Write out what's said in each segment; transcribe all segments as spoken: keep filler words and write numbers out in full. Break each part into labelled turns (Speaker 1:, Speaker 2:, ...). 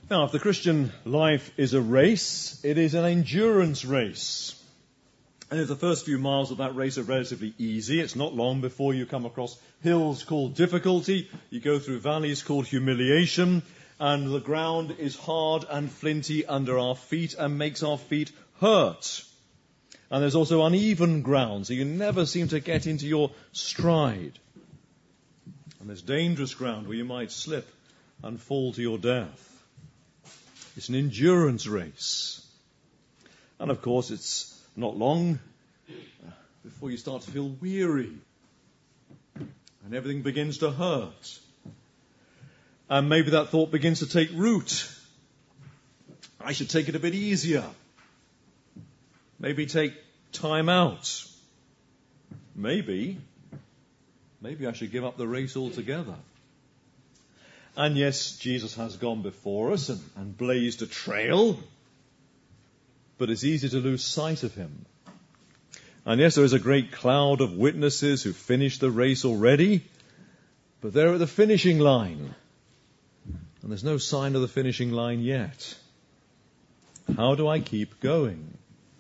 Speaker 1: Now, if the Christian life is a race, it is an endurance race. And if the first few miles of that race are relatively easy, it's not long before you come across hills called difficulty, you go through valleys called humiliation, and the ground is hard and flinty under our feet and makes our feet hurt. And there's also uneven ground, so you never seem to get into your stride. And there's dangerous ground where you might slip and fall to your death. It's an endurance race. And of course, it's not long before you start to feel weary. And everything begins to hurt. And maybe that thought begins to take root. I should take it a bit easier. Maybe take time out. Maybe, maybe I should give up the race altogether. And yes, Jesus has gone before us and, and blazed a trail, but it's easy to lose sight of him. And yes, there is a great cloud of witnesses who finished the race already, but they're at the finishing line, and there's no sign of the finishing line yet. How do I keep going?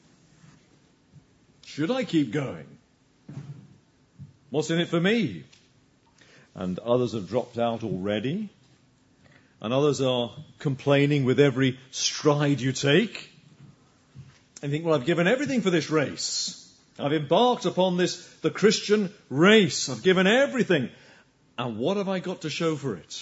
Speaker 1: Should I keep going? What's in it for me? And others have dropped out already. And others are complaining with every stride you take. And think, well, I've given everything for this race. I've embarked upon this, the Christian race. I've given everything. And what have I got to show for it?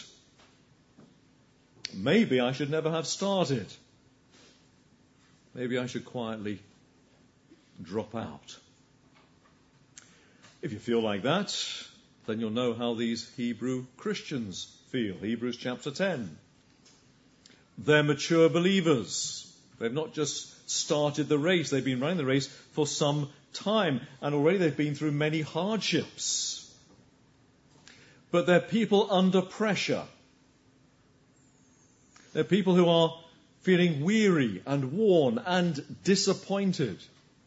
Speaker 1: Maybe I should never have started. Maybe I should quietly drop out. If you feel like that, then you'll know how these Hebrew Christians feel. Hebrews chapter ten. They're mature believers. They've not just started the race. They've been running the race for some time. And already they've been through many hardships. But they're people under pressure. They're people who are feeling weary and worn and disappointed.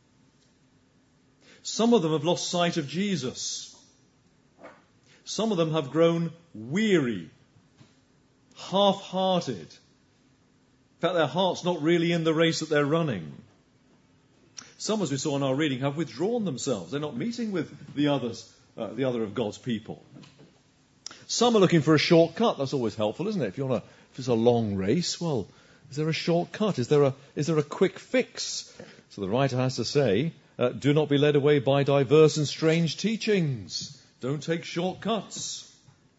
Speaker 1: Some of them have lost sight of Jesus. Some of them have grown weary, half-hearted. In fact, their heart's not really in the race that they're running. Some, as we saw in our reading, have withdrawn themselves. They're not meeting with the others, uh, the other of God's people. Some are looking for a shortcut. That's always helpful, isn't it? If you want to, if it's a long race, well, is there a shortcut? Is there a is there a quick fix? So the writer has to say, uh, do not be led away by diverse and strange teachings. Don't take shortcuts.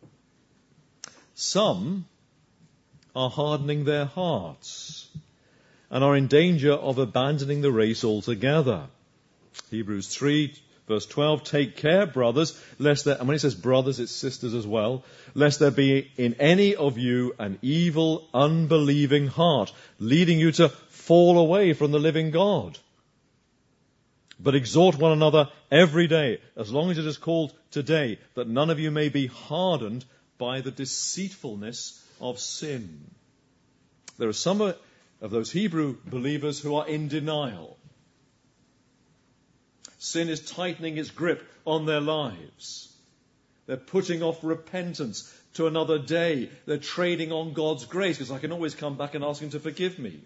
Speaker 1: Some are hardening their hearts and are in danger of abandoning the race altogether. Hebrews three, verse twelve, take care, brothers, lest there, and when he says brothers, it's sisters as well, lest there be in any of you an evil, unbelieving heart, leading you to fall away from the living God. But exhort one another every day, as long as it is called today, that none of you may be hardened by the deceitfulness of sin. There are some of those Hebrew believers who are in denial. Sin is tightening its grip on their lives. They're putting off repentance to another day. They're trading on God's grace, because I can always come back and ask him to forgive me.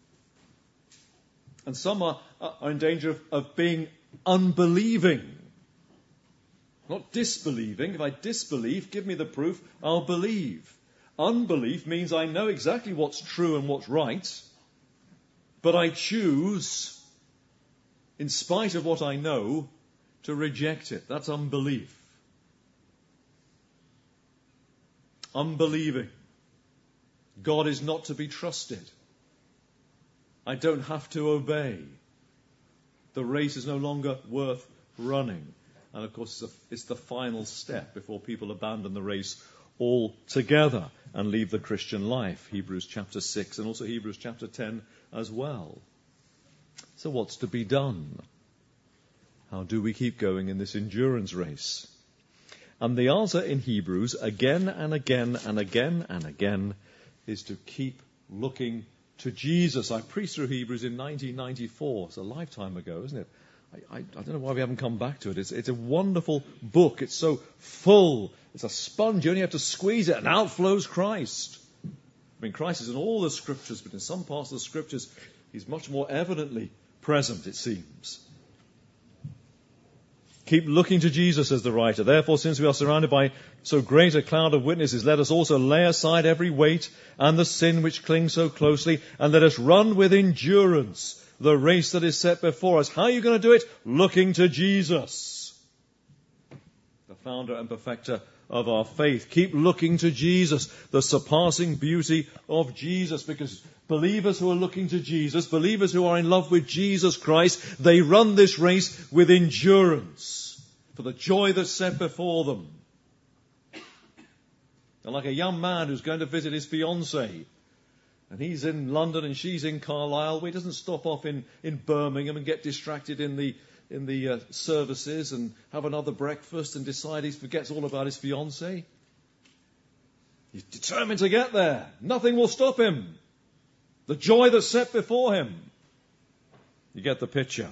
Speaker 1: And some are, are in danger of, of being unbelieving. Not disbelieving. If I disbelieve, give me the proof, I'll believe. Unbelief means I know exactly what's true and what's right, but I choose, in spite of what I know, to reject it. That's unbelief. Unbelieving. God is not to be trusted. I don't have to obey. The race is no longer worth running. And of course, it's, a, it's the final step before people abandon the race altogether and leave the Christian life. Hebrews chapter six and also Hebrews chapter ten as well. So what's to be done? How do we keep going in this endurance race? And the answer in Hebrews again and again and again and again is to keep looking to Jesus. I preached through Hebrews in nineteen ninety-four. It's a lifetime ago, isn't it? I, I, I don't know why we haven't come back to it. It's, it's a wonderful book. It's so full. It's a sponge. You only have to squeeze it and out flows Christ. I mean, Christ is in all the Scriptures, but in some parts of the Scriptures, he's much more evidently present, it seems. Keep looking to Jesus, says the writer. Therefore, since we are surrounded by so great a cloud of witnesses, let us also lay aside every weight and the sin which clings so closely, and let us run with endurance the race that is set before us. How are you going to do it? Looking to Jesus, the founder and perfecter of our faith. Keep looking to Jesus, the surpassing beauty of Jesus, because believers who are looking to Jesus, believers who are in love with Jesus Christ, they run this race with endurance for the joy that's set before them. They're like a young man who's going to visit his fiancée, and he's in London and she's in Carlisle. Well, he doesn't stop off in, in Birmingham and get distracted in the in the uh, services and have another breakfast and decide he forgets all about his fiancée. He's determined to get there. Nothing will stop him. The joy that's set before him. You get the picture.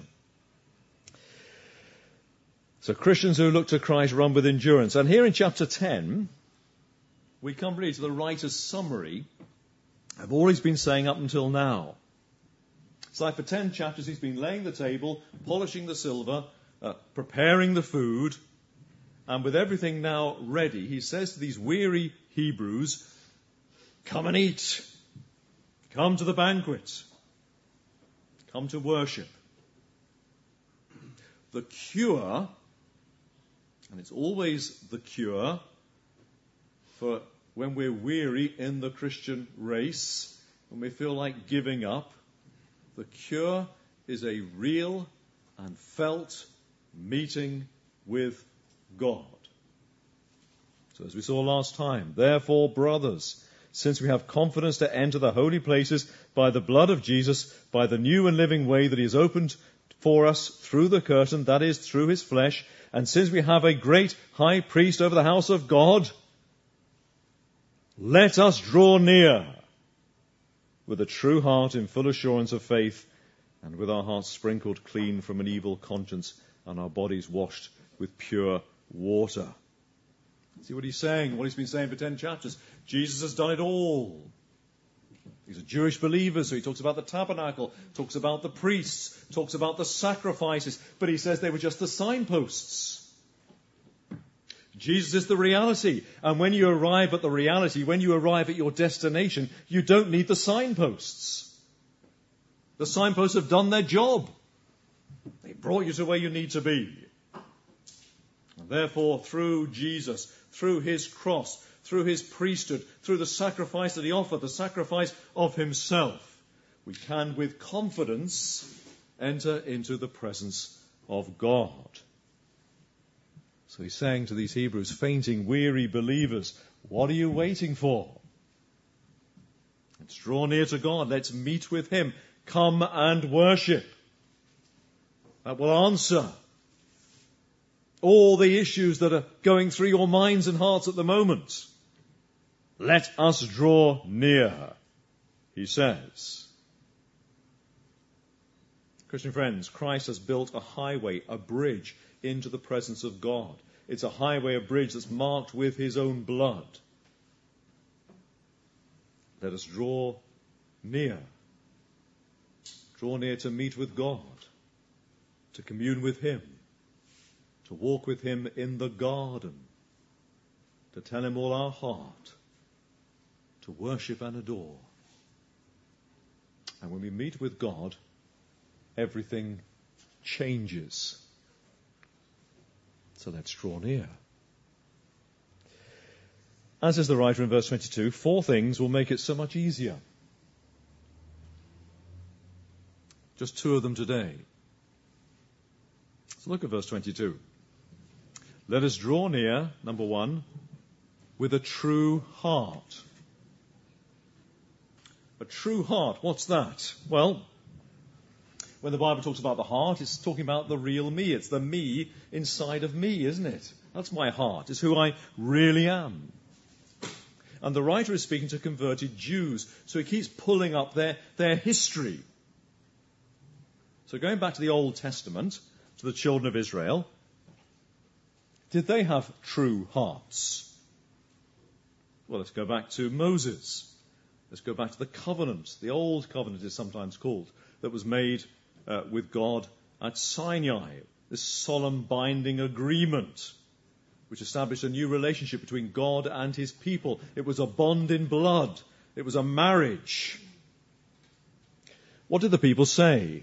Speaker 1: So Christians who look to Christ run with endurance. And here in chapter ten, we come really to the writer's summary of all he's been saying up until now. It's like for ten chapters he's been laying the table, polishing the silver, uh, preparing the food, and with everything now ready, he says to these weary Hebrews, come and eat. Come to the banquet. Come to worship. The cure, and it's always the cure for when we're weary in the Christian race, when we feel like giving up, the cure is a real and felt meeting with God. So as we saw last time, therefore, brothers, since we have confidence to enter the holy places by the blood of Jesus, by the new and living way that he has opened for us through the curtain, that is, through his flesh, and since we have a great high priest over the house of God, let us draw near with a true heart in full assurance of faith, and with our hearts sprinkled clean from an evil conscience, and our bodies washed with pure water. See what he's saying, what he's been saying for ten chapters. Jesus has done it all. He's a Jewish believer, so he talks about the tabernacle, talks about the priests, talks about the sacrifices, but he says they were just the signposts. Jesus is the reality, and when you arrive at the reality, when you arrive at your destination, you don't need the signposts. The signposts have done their job. They brought you to where you need to be. And therefore, through Jesus, through his cross, through his priesthood, through the sacrifice that he offered, the sacrifice of himself, we can with confidence enter into the presence of God. So he's saying to these Hebrews, fainting, weary believers, what are you waiting for? Let's draw near to God. Let's meet with him. Come and worship. That will answer all the issues that are going through your minds and hearts at the moment. Let us draw near, he says. Christian friends, Christ has built a highway, a bridge into the presence of God. It's a highway, a bridge that's marked with his own blood. Let us draw near. Draw near to meet with God, to commune with him, to walk with him in the garden, to tell him all our heart, to worship and adore. And when we meet with God, everything changes. So let's draw near. As says the writer in verse twenty-two, four things will make it so much easier. Just two of them today. So look at verse twenty-two. Let us draw near, number one, with a true heart. A true heart, what's that? Well, when the Bible talks about the heart, it's talking about the real me. It's the me inside of me, isn't it? That's my heart. It's who I really am. And the writer is speaking to converted Jews, so he keeps pulling up their, their history. So going back to the Old Testament, to the children of Israel, did they have true hearts? Well, let's go back to Moses. Let's go back to the covenant. The old covenant is sometimes called, that was made uh, with God at Sinai. This solemn binding agreement which established a new relationship between God and his people. It was a bond in blood. It was a marriage. What did the people say?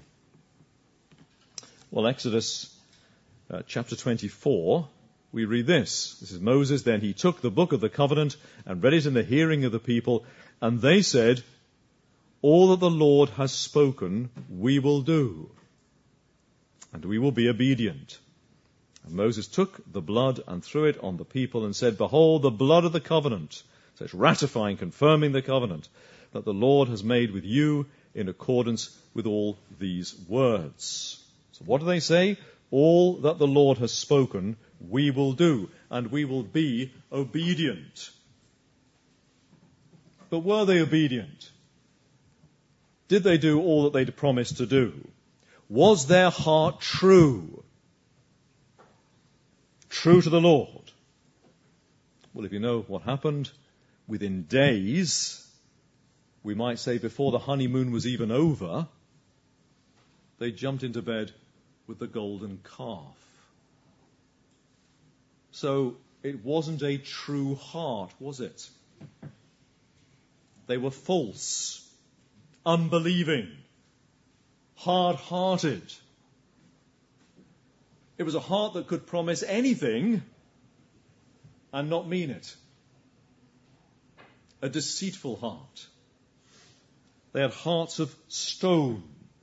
Speaker 1: Well, Exodus uh, chapter twenty-four, we read this. This is Moses. Then he took the book of the covenant and read it in the hearing of the people, and they said, all that the Lord has spoken we will do, and we will be obedient. And Moses took the blood and threw it on the people and said, behold, the blood of the covenant. So it's ratifying, confirming the covenant that the Lord has made with you in accordance with all these words. So what do they say? All that the Lord has spoken, we will do, and we will be obedient. But were they obedient? Did they do all that they'd promised to do? Was their heart true? True to the Lord? Well, if you know what happened, within days, we might say before the honeymoon was even over, they jumped into bed with the golden calf. So it wasn't a true heart, was it? They were false, unbelieving, hard-hearted. It was a heart that could promise anything and not mean it. A deceitful heart. They had hearts of stone.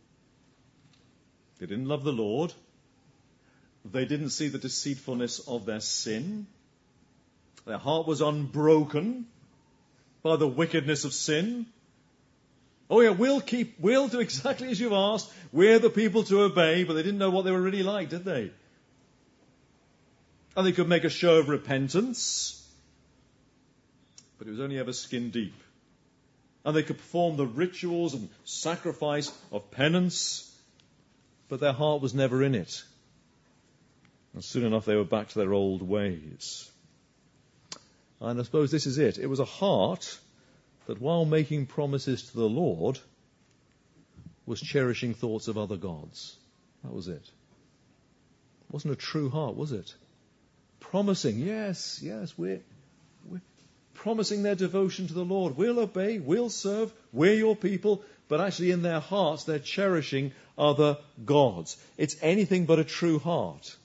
Speaker 1: They didn't love the Lord. They didn't see the deceitfulness of their sin. Their heart was unbroken by the wickedness of sin. Oh yeah, we'll keep, we'll do exactly as you've asked. We're the people to obey, but they didn't know what they were really like, did they? And they could make a show of repentance, but it was only ever skin deep. And they could perform the rituals and sacrifice of penance, but their heart was never in it. And soon enough they were back to their old ways. And I suppose this is it. It was a heart that while making promises to the Lord was cherishing thoughts of other gods. That was it. It wasn't a true heart, was it? Promising, yes, yes, we're, we're promising their devotion to the Lord. We'll obey, we'll serve, we're your people, but actually in their hearts they're cherishing other gods. It's anything but a true heart.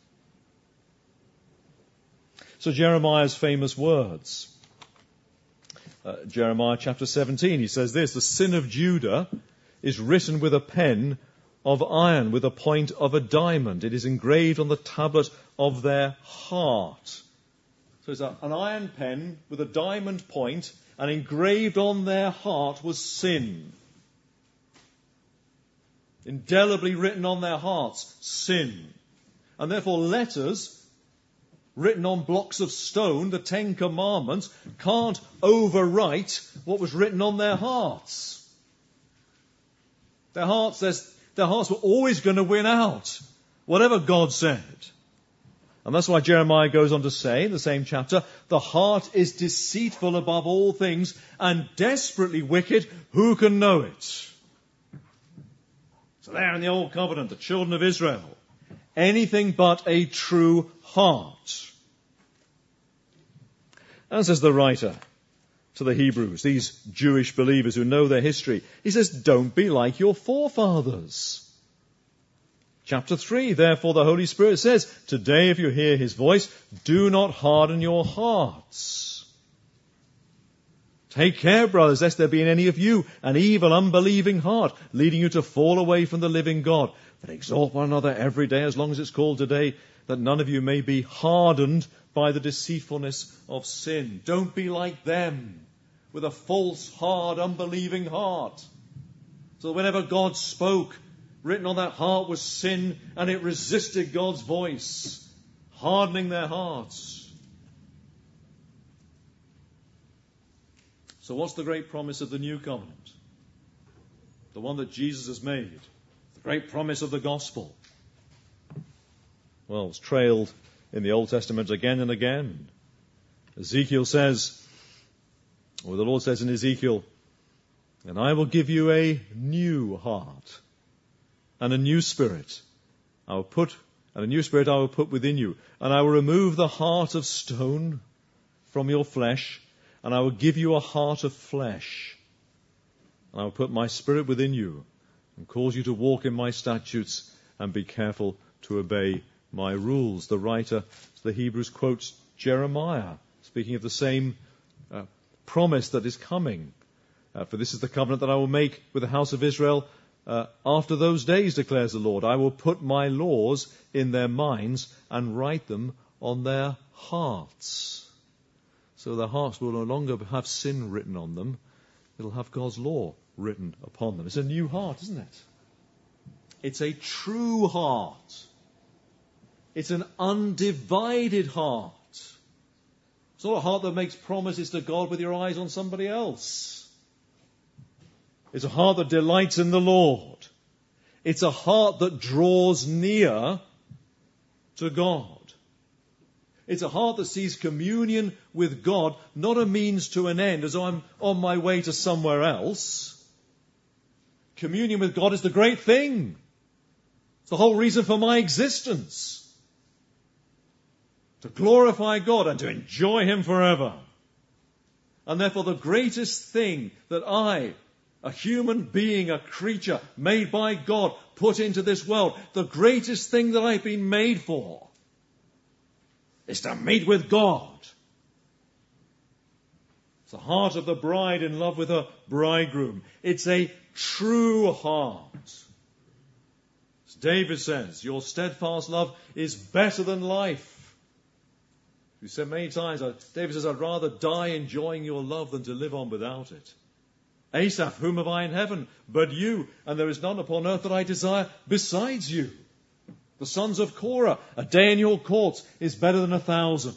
Speaker 1: So Jeremiah's famous words. Uh, Jeremiah chapter seventeen, he says this, the sin of Judah is written with a pen of iron, with a point of a diamond. It is engraved on the tablet of their heart. So it's a, an iron pen with a diamond point, and engraved on their heart was sin. Indelibly written on their hearts, sin. And therefore letters written on blocks of stone, the Ten Commandments, can't overwrite what was written on their hearts. Their hearts, their hearts were always going to win out, whatever God said. And that's why Jeremiah goes on to say in the same chapter, the heart is deceitful above all things and desperately wicked. Who can know it? So there in the Old Covenant, the children of Israel, anything but a true heart. And says the writer to the Hebrews, these Jewish believers who know their history, he says, don't be like your forefathers. Chapter three, therefore the Holy Spirit says, today if you hear his voice, do not harden your hearts. Take care, brothers, lest there be in any of you an evil, unbelieving heart, leading you to fall away from the living God. But exhort one another every day, as long as it's called today, that none of you may be hardened by the deceitfulness of sin. Don't be like them, with a false, hard, unbelieving heart. So whenever God spoke, written on that heart was sin, and it resisted God's voice, hardening their hearts. So what's the great promise of the new covenant? The one that Jesus has made. The great promise of the gospel. Well, it's trailed in the Old Testament again and again. Ezekiel says, or the Lord says in Ezekiel And I will give you a new heart and a new spirit. I will put, and a new spirit I will put within you. And I will remove the heart of stone from your flesh, and I will give you a heart of flesh. And I will put my spirit within you and cause you to walk in my statutes and be careful to obey my rules. The writer to the Hebrews quotes Jeremiah, speaking of the same uh, promise that is coming. Uh, For this is the covenant that I will make with the house of Israel uh, after those days, declares the Lord. I will put my laws in their minds and write them on their hearts. So their hearts will no longer have sin written on them. It'll have God's law written upon them. It's a new heart, isn't it? It's a true heart. It's an undivided heart. It's not a heart that makes promises to God with your eyes on somebody else. It's a heart that delights in the Lord. It's a heart that draws near to God. It's a heart that sees communion with God not a means to an end, as though I'm on my way to somewhere else. Communion with God is the great thing. It's the whole reason for my existence. To glorify God and to enjoy Him forever. And therefore the greatest thing that I, a human being, a creature made by God, put into this world, the greatest thing that I've been made for, is to meet with God. It's the heart of the bride in love with her bridegroom. It's a true heart. As David says, your steadfast love is better than life. You said many times, David says, I'd rather die enjoying your love than to live on without it. Asaph, whom have I in heaven but you? And there is none upon earth that I desire besides you. The sons of Korah, a day in your courts is better than a thousand.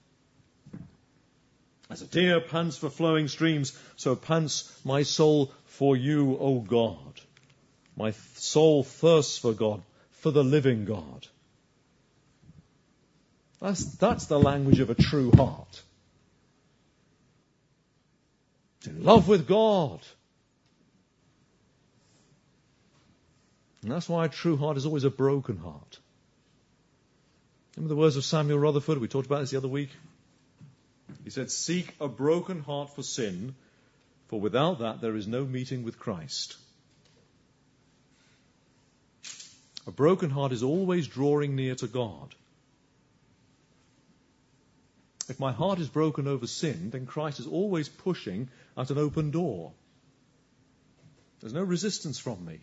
Speaker 1: As a deer pants for flowing streams, so pants my soul for you, O God. My soul thirsts for God, for the living God. That's, that's the language of a true heart. It's in love with God. And that's why a true heart is always a broken heart. Remember the words of Samuel Rutherford? We talked about this the other week. He said, seek a broken heart for sin, for without that there is no meeting with Christ. A broken heart is always drawing near to God. If my heart is broken over sin, then Christ is always pushing at an open door. There's no resistance from me.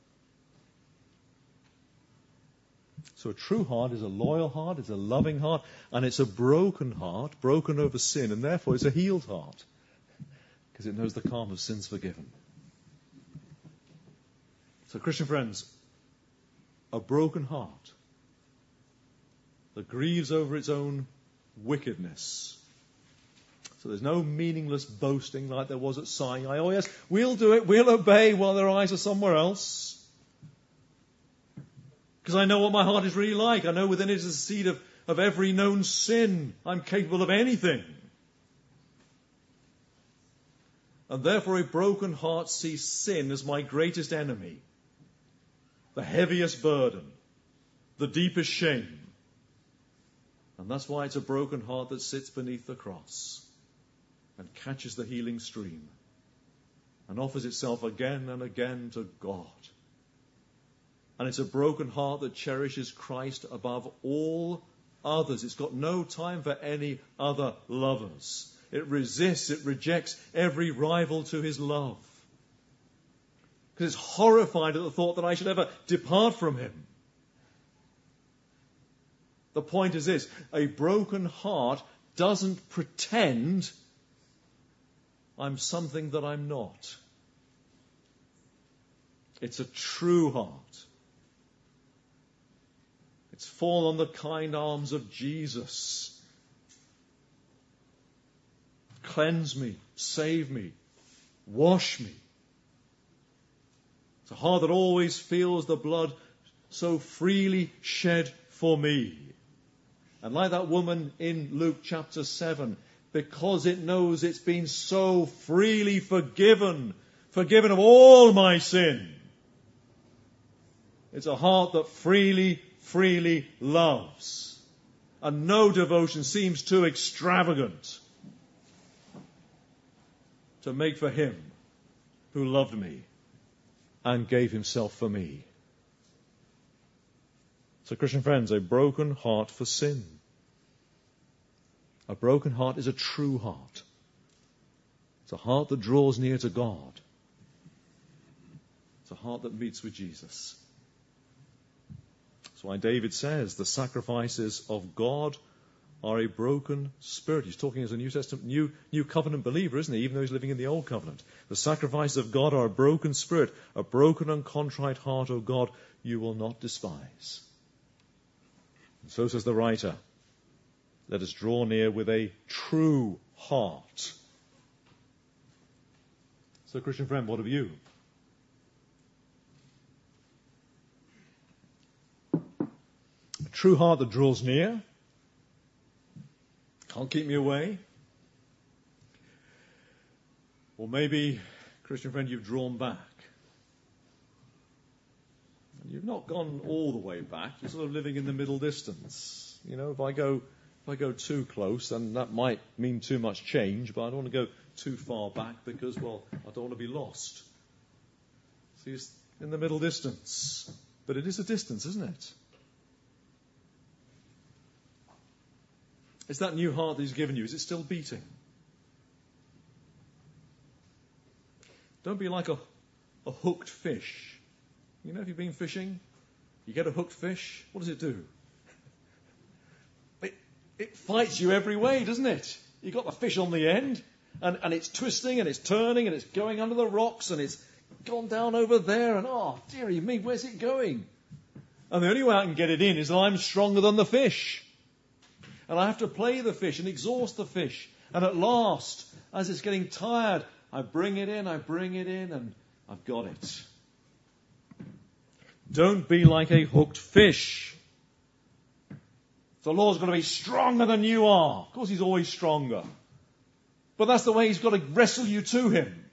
Speaker 1: So a true heart is a loyal heart, it's a loving heart, and it's a broken heart, broken over sin, and therefore it's a healed heart, because it knows the calm of sins forgiven. So Christian friends, a broken heart that grieves over its own wickedness. So there's no meaningless boasting like there was at Sinai. Oh yes, we'll do it, we'll obey while their eyes are somewhere else. Because I know what my heart is really like. I know within it is a seed of, of every known sin. I'm capable of anything. And therefore a broken heart sees sin as my greatest enemy. The heaviest burden. The deepest shame. And that's why it's a broken heart that sits beneath the cross and catches the healing stream and offers itself again and again to God. And it's a broken heart that cherishes Christ above all others. It's got no time for any other lovers. It resists, it rejects every rival to his love. Because it's horrified at the thought that I should ever depart from him. The point is this, a broken heart doesn't pretend I'm something that I'm not. It's a true heart. It's fall on the kind arms of Jesus. Cleanse me, save me, wash me. It's a heart that always feels the blood so freely shed for me. And like that woman in Luke chapter seven, because it knows it's been so freely forgiven forgiven of all my sin. It's a heart that freely, freely loves. And no devotion seems too extravagant to make for him who loved me and gave himself for me. So, Christian friends, a broken heart for sin. A broken heart is a true heart. It's a heart that draws near to God. It's a heart that meets with Jesus. That's why David says the sacrifices of God are a broken spirit. He's talking as a New Testament, New, New Covenant believer, isn't he? Even though he's living in the Old Covenant. The sacrifices of God are a broken spirit, a broken and contrite heart, O God, you will not despise. And so says the writer, let us draw near with a true heart. So, Christian friend, what of you? A true heart that draws near. Can't keep me away. Or maybe, Christian friend, you've drawn back. And you've not gone all the way back. You're sort of living in the middle distance. You know, if I go if I go too close, then that might mean too much change, but I don't want to go too far back because, well, I don't want to be lost. See, it's in the middle distance. But it is a distance, isn't it? Is that new heart that he's given you, is it still beating? Don't be like a, a hooked fish. You know, if you've been fishing, you get a hooked fish, what does it do? It, it fights you every way, doesn't it? You've got the fish on the end, and, and it's twisting, and it's turning, and it's going under the rocks, and it's gone down over there, and oh, dearie me, where's it going? And the only way I can get it in is that I'm stronger than the fish. And I have to play the fish and exhaust the fish. And at last, as it's getting tired, I bring it in, I bring it in, and I've got it. Don't be like a hooked fish. The Lord's going to be stronger than you are. Of course, he's always stronger. But that's the way he's got to wrestle you to him.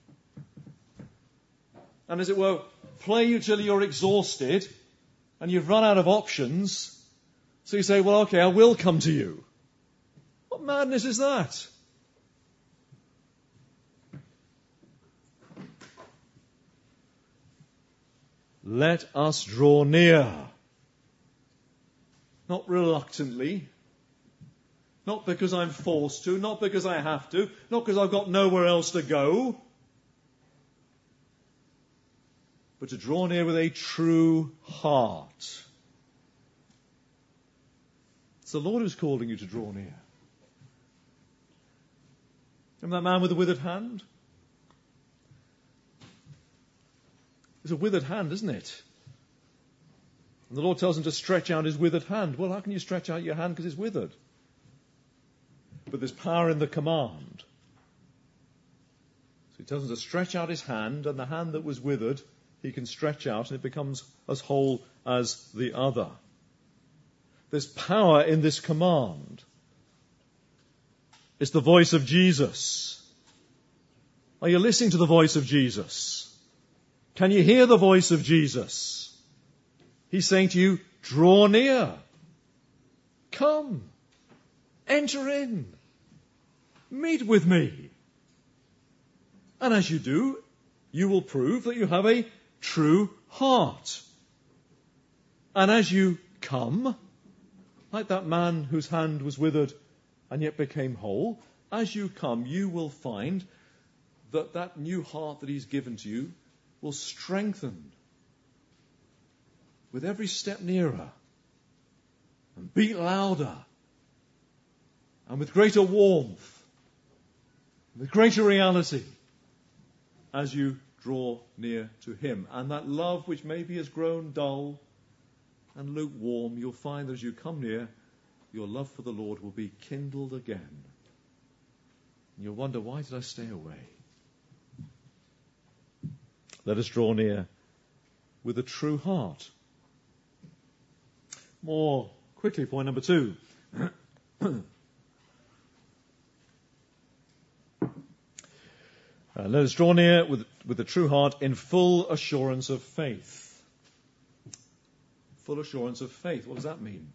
Speaker 1: And as it were, play you till you're exhausted and you've run out of options. So you say, well, okay, I will come to you. What madness is that? Let us draw near. Not reluctantly. Not because I'm forced to. Not because I have to. Not because I've got nowhere else to go. But to draw near with a true heart. It's the Lord who's calling you to draw near. Remember that man with the withered hand? It's a withered hand, isn't it? And the Lord tells him to stretch out his withered hand. Well, how can you stretch out your hand because it's withered? But there's power in the command. So he tells him to stretch out his hand, and the hand that was withered, he can stretch out, and it becomes as whole as the other. There's power in this command. It's the voice of Jesus. Are you listening to the voice of Jesus? Can you hear the voice of Jesus? He's saying to you, draw near. Come. Enter in. Meet with me. And as you do, you will prove that you have a true heart. And as you come, like that man whose hand was withered and yet became whole, as you come, you will find that that new heart that he's given to you will strengthen with every step nearer and beat louder and with greater warmth, with greater reality as you draw near to him. And that love which maybe has grown dull and lukewarm, you'll find that as you come near, your love for the Lord will be kindled again. And you'll wonder, why did I stay away? Let us draw near with a true heart. More quickly, point number two. Uh, let us draw near with, with a true heart in full assurance of faith. Full assurance of faith. What does that mean?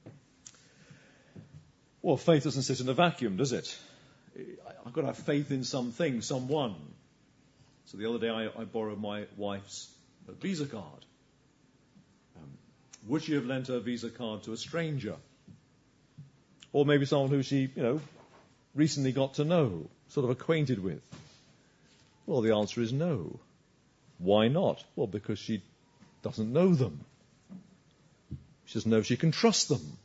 Speaker 1: Well, faith doesn't sit in a vacuum, does it? I've got to have faith in something, someone. So the other day I, I borrowed my wife's Visa card. Um, would she have lent her Visa card to a stranger? Or maybe someone who she, you know, recently got to know, sort of acquainted with? Well, the answer is no. Why not? Well, because she doesn't know them. She doesn't know if she can trust them.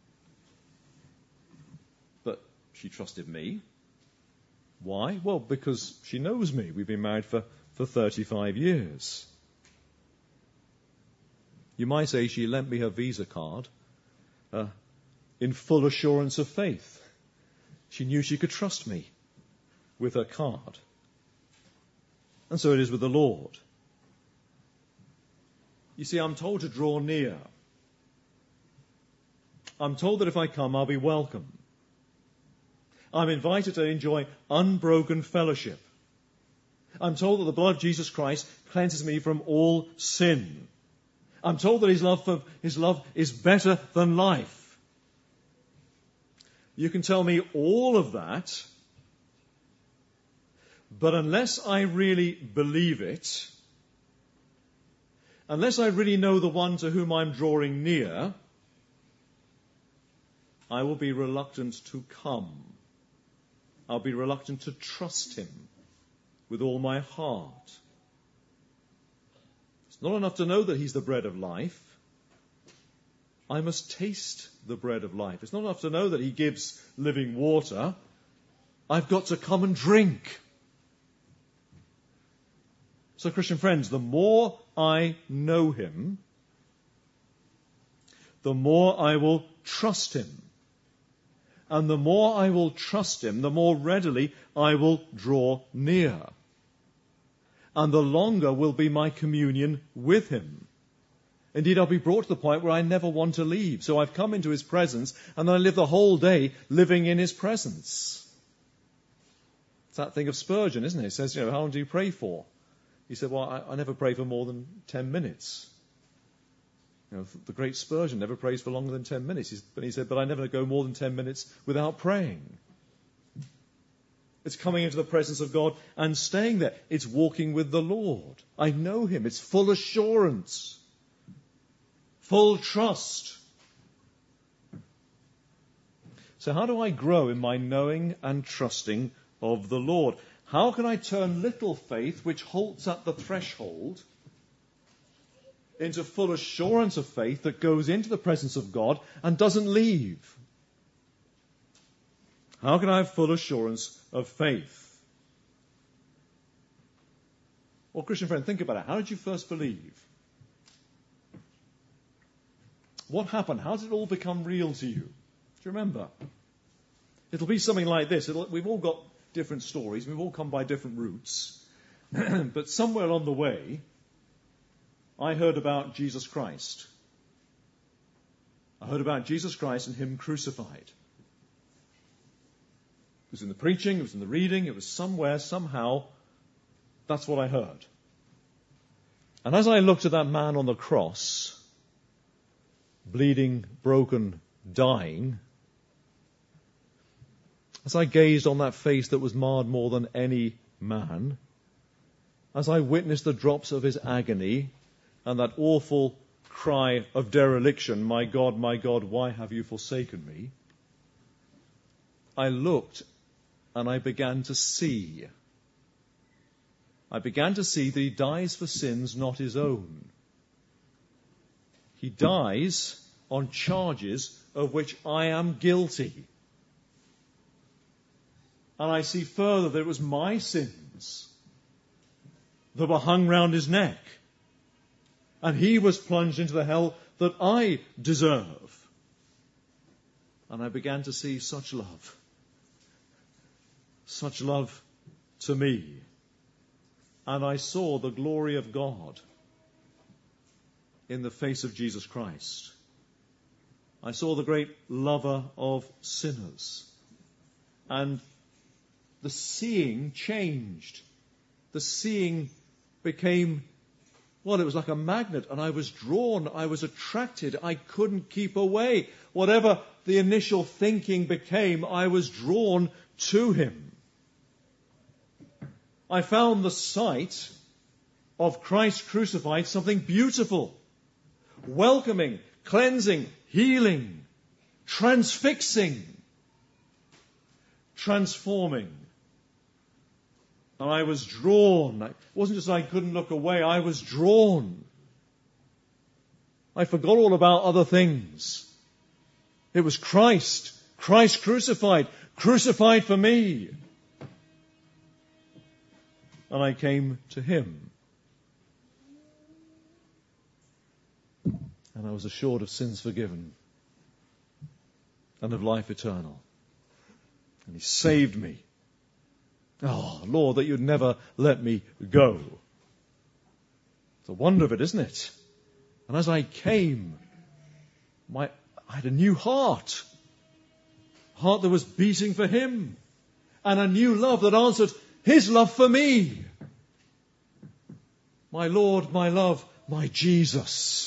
Speaker 1: But she trusted me. Why? Well, because she knows me. We've been married for, for thirty-five years. You might say she lent me her Visa card uh, in full assurance of faith. She knew she could trust me with her card. And so it is with the Lord. You see, I'm told to draw near. I'm told that if I come, I'll be welcome. I'm invited to enjoy unbroken fellowship. I'm told that the blood of Jesus Christ cleanses me from all sin. I'm told that his love, for, his love is better than life. You can tell me all of that, but unless I really believe it, unless I really know the one to whom I'm drawing near, I will be reluctant to come. I'll be reluctant to trust him with all my heart. It's not enough to know that he's the bread of life. I must taste the bread of life. It's not enough to know that he gives living water. I've got to come and drink. So, Christian friends, the more I know him, the more I will trust him. And the more I will trust him, the more readily I will draw near. And the longer will be my communion with him. Indeed, I'll be brought to the point where I never want to leave. So I've come into his presence, and then I live the whole day living in his presence. It's that thing of Spurgeon, isn't it? It says, you know, how long do you pray for? He said, well, I, I never pray for more than ten minutes. You know, the great Spurgeon never prays for longer than ten minutes. He's, but he said, but I never go more than ten minutes without praying. It's coming into the presence of God and staying there. It's walking with the Lord. I know him. It's full assurance. Full trust. So how do I grow in my knowing and trusting of the Lord? How can I turn little faith, which halts at the threshold, into full assurance of faith that goes into the presence of God and doesn't leave? How can I have full assurance of faith? Well, Christian friend, think about it. How did you first believe? What happened? How did it all become real to you? Do you remember? It'll be something like this. It'll, we've all got different stories. We've all come by different routes. But somewhere along the way, I heard about Jesus Christ. I heard about Jesus Christ and him crucified. It was in the preaching, it was in the reading, it was somewhere, somehow, that's what I heard. And as I looked at that man on the cross, bleeding, broken, dying, as I gazed on that face that was marred more than any man, as I witnessed the drops of his agony and that awful cry of dereliction, my God, my God, why have you forsaken me? I looked and I began to see. I began to see that he dies for sins not his own. He dies on charges of which I am guilty. And I see further that it was my sins that were hung round his neck. And he was plunged into the hell that I deserve. And I began to see such love. Such love to me. And I saw the glory of God in the face of Jesus Christ. I saw the great lover of sinners. And the seeing changed. the seeing became, well, it was like a magnet, and I was drawn, I was attracted, I couldn't keep away. Whatever the initial thinking became, I was drawn to him. I found the sight of Christ crucified something beautiful, welcoming, cleansing, healing, transfixing, transforming. And I was drawn. It wasn't just I couldn't look away, I was drawn. I forgot all about other things. It was Christ, Christ crucified, crucified for me. And I came to him. And I was assured of sins forgiven and of life eternal. And he saved me. Oh, Lord, that you'd never let me go. It's a wonder of it, isn't it? And as I came, my, I had a new heart. A heart that was beating for him. And a new love that answered his love for me. My Lord, my love, my Jesus.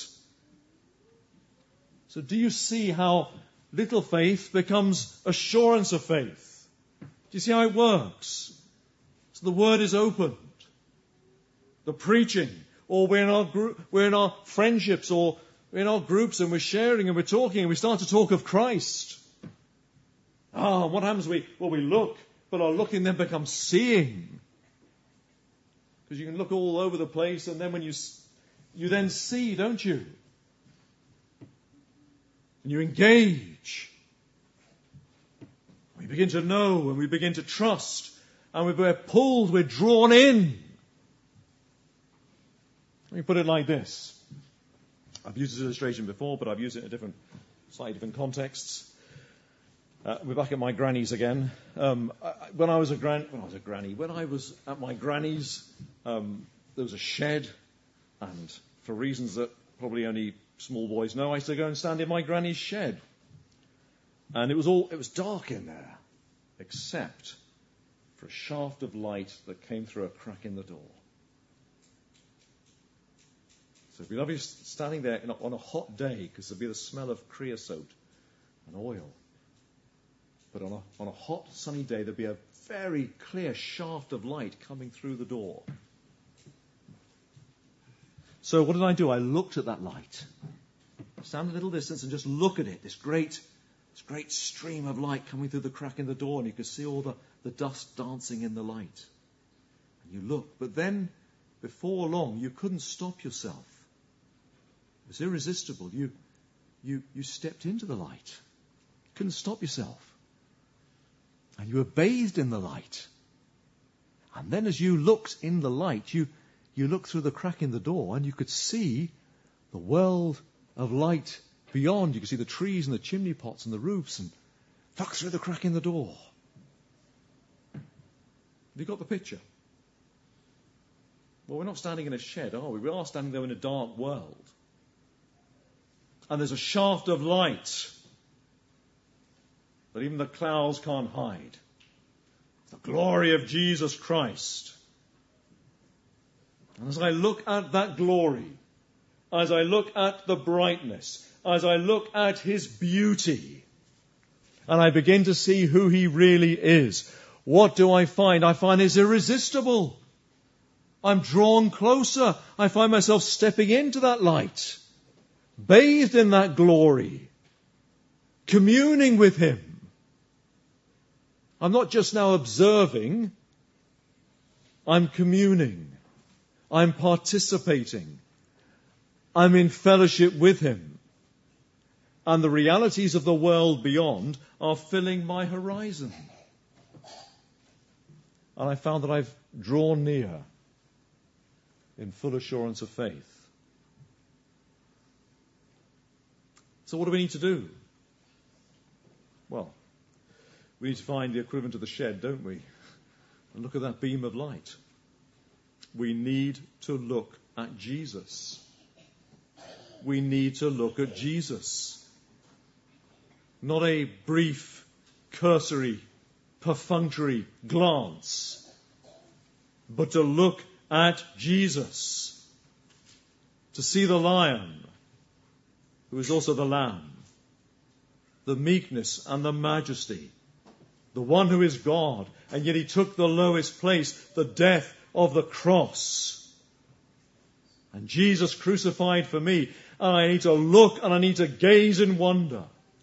Speaker 1: So do you see how little faith becomes assurance of faith? Do you see how it works? So the word is opened. The preaching, or we're in our group, we're in our friendships, or we're in our groups, and we're sharing and we're talking, and we start to talk of Christ. Ah, what happens? We well, we look, but our looking then becomes seeing, because you can look all over the place, and then when you you then see, don't you? And you engage. We begin to know, and we begin to trust. And we're pulled, we're drawn in. Let me put it like this. I've used this illustration before, but I've used it in a different, slightly different contexts. Uh, we're back at my granny's again. Um, I, when I was a gran, when I was a granny, when I was at my granny's, um, there was a shed, and for reasons that probably only small boys know, I used to go and stand in my granny's shed, and it was all, it was dark in there, except for a shaft of light that came through a crack in the door. So it'd be lovely standing there in a, on a hot day, because there'd be the smell of creosote and oil. But on a, on a hot, sunny day, there'd be a very clear shaft of light coming through the door. So what did I do? I looked at that light. Stand a little distance and just look at it, this great This great stream of light coming through the crack in the door, and you could see all the, the dust dancing in the light. And you look, but then, before long, you couldn't stop yourself. It was irresistible. You, you, you stepped into the light. You couldn't stop yourself. And you were bathed in the light. And then as you looked in the light, you, you looked through the crack in the door, and you could see the world of light beyond. You could see the trees and the chimney pots and the roofs, and look through the crack in the door. Have you got the picture? Well, we're not standing in a shed, are we? We are standing there in a dark world. And there's a shaft of light that even the clouds can't hide. The glory of Jesus Christ. And as I look at that glory, as I look at the brightness, as I look at his beauty, and I begin to see who he really is, what do I find? I find it's irresistible. I'm drawn closer. I find myself stepping into that light, bathed in that glory, communing with him. I'm not just now observing, I'm communing. I'm participating. I'm in fellowship with him. And the realities of the world beyond are filling my horizon. And I found that I've drawn near in full assurance of faith. So what do we need to do? Well, we need to find the equivalent of the shed, don't we? And look at that beam of light. We need to look at Jesus. We need to look at Jesus. Not a brief, cursory, perfunctory glance. but to look at Jesus, to see the Lion, who is also the Lamb, the meekness and the majesty, the one who is God, and yet he took the lowest place, the death of the cross. And Jesus crucified for me, and I need to look and I need to gaze in wonder.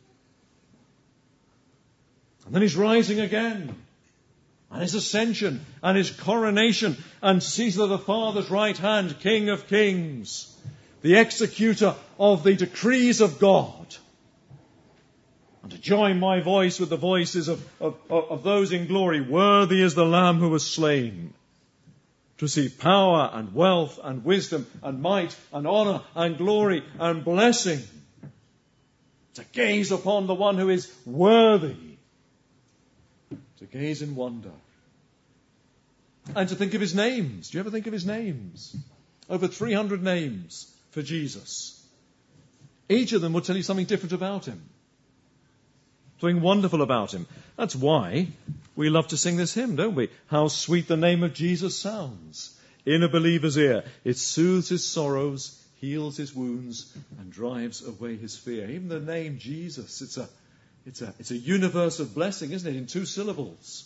Speaker 1: And then he's rising again, and his ascension, and his coronation, and seated at the Father's right hand, King of kings, the executor of the decrees of God. And to join my voice with the voices of, of, of those in glory, worthy is the Lamb who was slain, to see power and wealth and wisdom and might and honour and glory and blessing, to gaze upon the one who is worthy, to gaze in wonder, and to think of his names. Do you ever think of his names? Over three hundred names for Jesus. Each of them will tell you something different about him, something wonderful about him. That's why we love to sing this hymn, don't we? How sweet the name of Jesus sounds in a believer's ear. It soothes his sorrows, heals his wounds, and drives away his fear. Even the name Jesus, it's a, it's a, it's a universe of blessing, isn't it? In two syllables.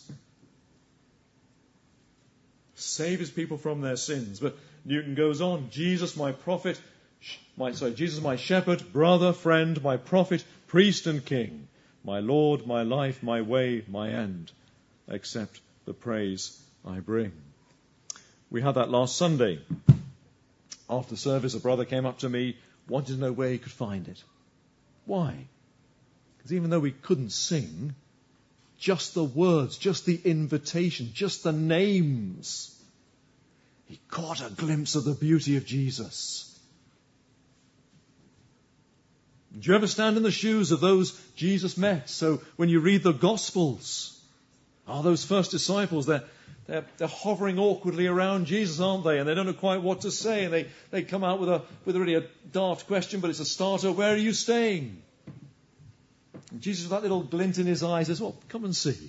Speaker 1: Save his people from their sins. But Newton goes on, Jesus my prophet, my, sorry, Jesus my shepherd, brother, friend, my prophet, priest and king, my Lord, my life, my way, my end, accept the praise I bring. We had that last Sunday. After the service, a brother came up to me, wanted to know where he could find it. Why? Because even though we couldn't sing, just the words, just the invitation, just the names, he caught a glimpse of the beauty of Jesus. Do you ever stand in the shoes of those Jesus met? So when you read the Gospels, oh, those first disciples, they're, they're, they're hovering awkwardly around Jesus, aren't they? And they don't know quite what to say. And they, they come out with a with really a daft question, but it's a starter. Where are you staying? And Jesus, with that little glint in his eyes, says, well, come and see.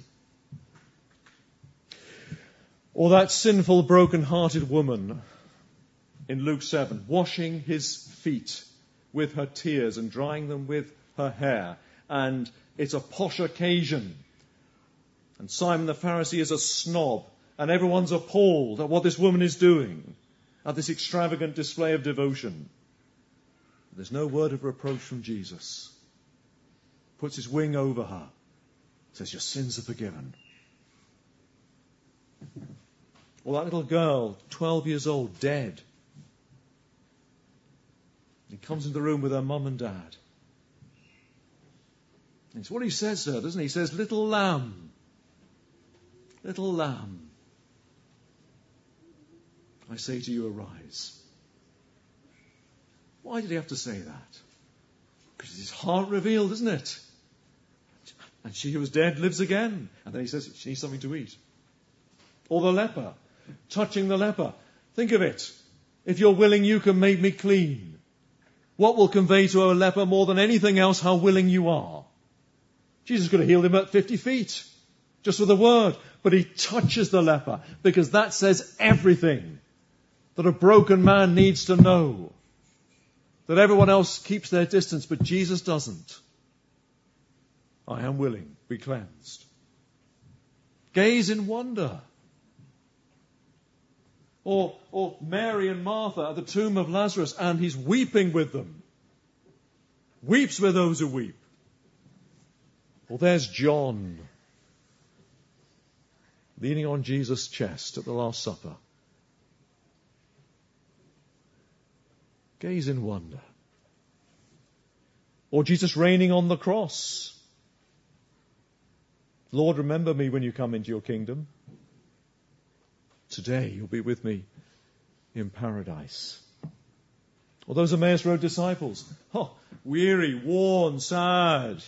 Speaker 1: Or that sinful, broken-hearted woman in Luke seven, washing his feet with her tears and drying them with her hair. And it's a posh occasion. And Simon the Pharisee is a snob. And everyone's appalled at what this woman is doing, at this extravagant display of devotion. There's no word of reproach from Jesus. Puts his wing over her. Says, your sins are forgiven. Or that little girl, twelve years old, dead. He comes into the room with her mum and dad. And it's what he says there, doesn't he? He says, little lamb, little lamb, I say to you, arise. Why did he have to say that? Because his heart revealed, isn't it? And she who was dead lives again. And then he says she needs something to eat. Or the leper, touching the leper. Think of it. If you're willing, you can make me clean. What will convey to a leper more than anything else how willing you are? Jesus could have healed him at fifty feet, just with a word. But he touches the leper, because that says everything that a broken man needs to know. That everyone else keeps their distance, but Jesus doesn't. I am willing, be cleansed. Gaze in wonder. Or, or Mary and Martha at the tomb of Lazarus, and he's weeping with them. Weeps with those who weep. Or there's John, leaning on Jesus' chest at the Last Supper. Gaze in wonder. Or Jesus reigning on the cross. Lord, remember me when you come into your kingdom. Today you'll be with me in paradise. Or those Emmaus Road disciples. Oh, weary, worn, sad.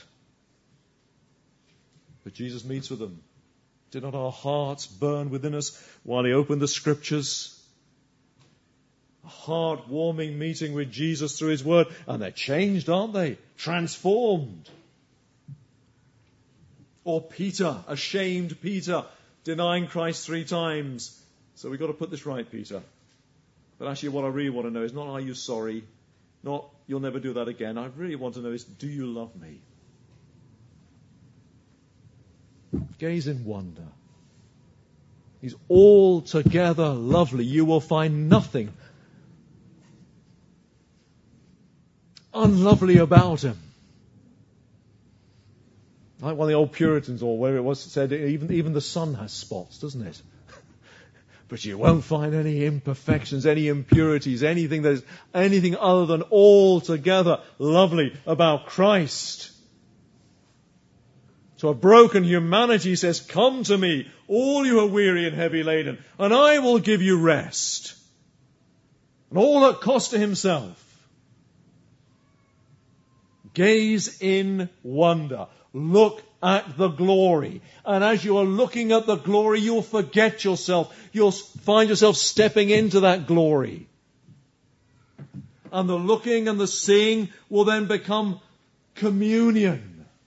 Speaker 1: But Jesus meets with them. Did not our hearts burn within us while he opened the scriptures? A heart-warming meeting with Jesus through his word. And they're changed, aren't they? Transformed. Or Peter, ashamed Peter, denying Christ three times. So we've got to put this right, Peter. But actually what I really want to know is not, are you sorry? Not, you'll never do that again. I really want to know is, do you love me? Gaze in wonder. He's altogether lovely. You will find nothing unlovely about him. Like one of the old Puritans, or where it was said, even, even the sun has spots, doesn't it? But you won't find any imperfections, any impurities, anything that is anything other than altogether lovely about Christ. To a broken humanity, he says, come to me, all you are weary and heavy laden, and I will give you rest. And all at cost to himself. Gaze in wonder. Look at the glory. And as you are looking at the glory, you'll forget yourself. You'll find yourself stepping into that glory. And the looking and the seeing will then become communion.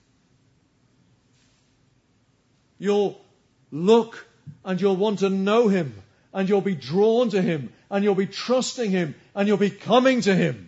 Speaker 1: You'll look and you'll want to know him. And you'll be drawn to him. And you'll be trusting him. And you'll be coming to him.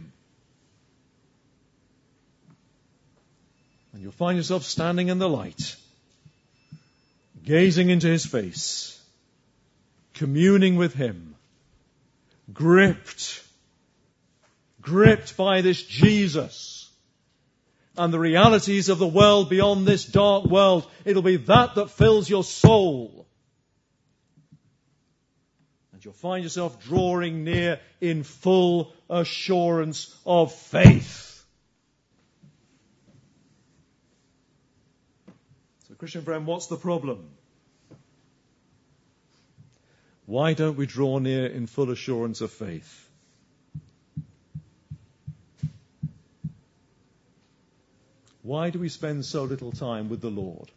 Speaker 1: And you'll find yourself standing in the light, gazing into his face, communing with him, gripped, gripped by this Jesus and the realities of the world beyond this dark world. It'll be that that fills your soul. And you'll find yourself drawing near in full assurance of faith. Christian friend, what's the problem? Why don't we draw near in full assurance of faith? Why do we spend so little time with the Lord?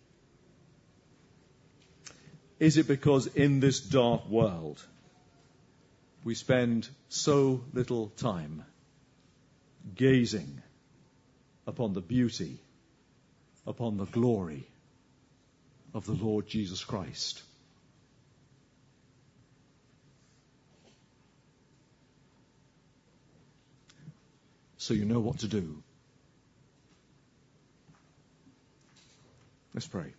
Speaker 1: Is it because in this dark world we spend so little time gazing upon the beauty, upon the glory of the Lord Jesus Christ? So you know what to do. Let's pray.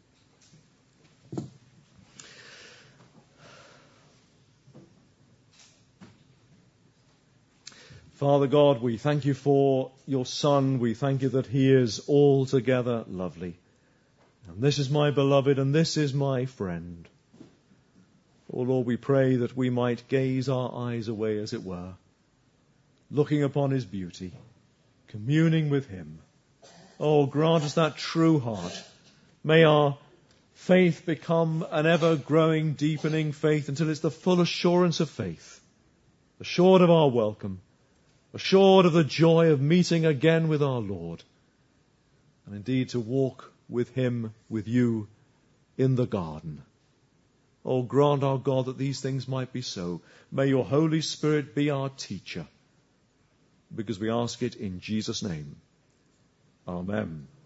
Speaker 1: Father God, we thank you for your Son. We thank you that he is altogether lovely. And this is my beloved, and this is my friend. Oh Lord, we pray that we might gaze our eyes away, as it were, looking upon his beauty, communing with him. Oh, grant us that true heart. May our faith become an ever-growing, deepening faith until it's the full assurance of faith, assured of our welcome, assured of the joy of meeting again with our Lord, and indeed to walk with him, with you, in the garden. Oh, grant, our God, that these things might be so. May your Holy Spirit be our teacher, because we ask it in Jesus' name. Amen.